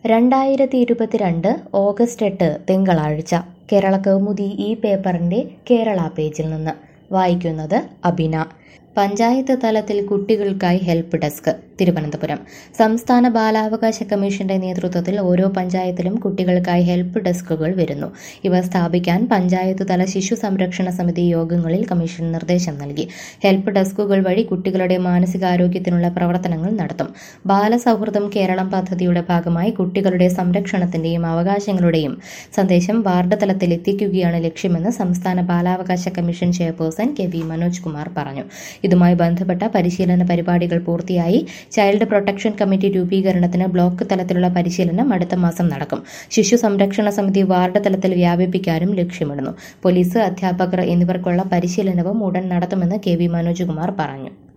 2022 August 8 തിങ്കളാഴ്ച കേരള കൗമുദി ഈ പേപ്പറിന്റെ കേരള പേജിൽ നിന്ന് വായിക്കുന്നത് അബിന. പഞ്ചായത്ത് തലത്തിൽ കുട്ടികൾക്കായി ഹെൽപ്പ് ഡെസ്ക്. തിരുവനന്തപുരം. സംസ്ഥാന ബാലാവകാശ കമ്മീഷന്റെ നേതൃത്വത്തിൽ ഓരോ പഞ്ചായത്തിലും കുട്ടികൾക്കായി ഹെൽപ്പ് ഡെസ്കുകൾ വരുന്നു. ഇവ സ്ഥാപിക്കാൻ പഞ്ചായത്ത് തല ശിശു സംരക്ഷണ സമിതി യോഗങ്ങളിൽ കമ്മീഷൻ നിർദ്ദേശം നൽകി. ഹെൽപ്പ് ഡെസ്കുകൾ വഴി കുട്ടികളുടെ മാനസികാരോഗ്യത്തിനുള്ള പ്രവർത്തനങ്ങൾ നടത്തും. ബാലസൗഹൃദം കേരളം പദ്ധതിയുടെ ഭാഗമായി കുട്ടികളുടെ സംരക്ഷണത്തിന്റെയും അവകാശങ്ങളുടെയും സന്ദേശം വാർഡ് തലത്തിൽ എത്തിക്കുകയാണ് ലക്ഷ്യമെന്ന് സംസ്ഥാന ബാലാവകാശ commission chairperson K V. Manoj Kumar പറഞ്ഞു. ഇതുമായി ബന്ധപ്പെട്ട പരിശീലന പരിപാടികൾ പൂർത്തിയായി. ചൈൽഡ് പ്രൊട്ടക്ഷൻ കമ്മിറ്റി രൂപീകരണത്തിന് ബ്ലോക്ക് തലത്തിലുള്ള പരിശീലനം അടുത്ത മാസം നടക്കും. ശിശു സംരക്ഷണ സമിതി വാർഡ് തലത്തിൽ വ്യാപിപ്പിക്കാനും ലക്ഷ്യമിടുന്നു. പോലീസ്, അധ്യാപകർ എന്നിവർക്കുള്ള പരിശീലനവും ഉടൻ നടത്തുമെന്ന് കെ.വി. മനോജ് കുമാർ പറഞ്ഞു.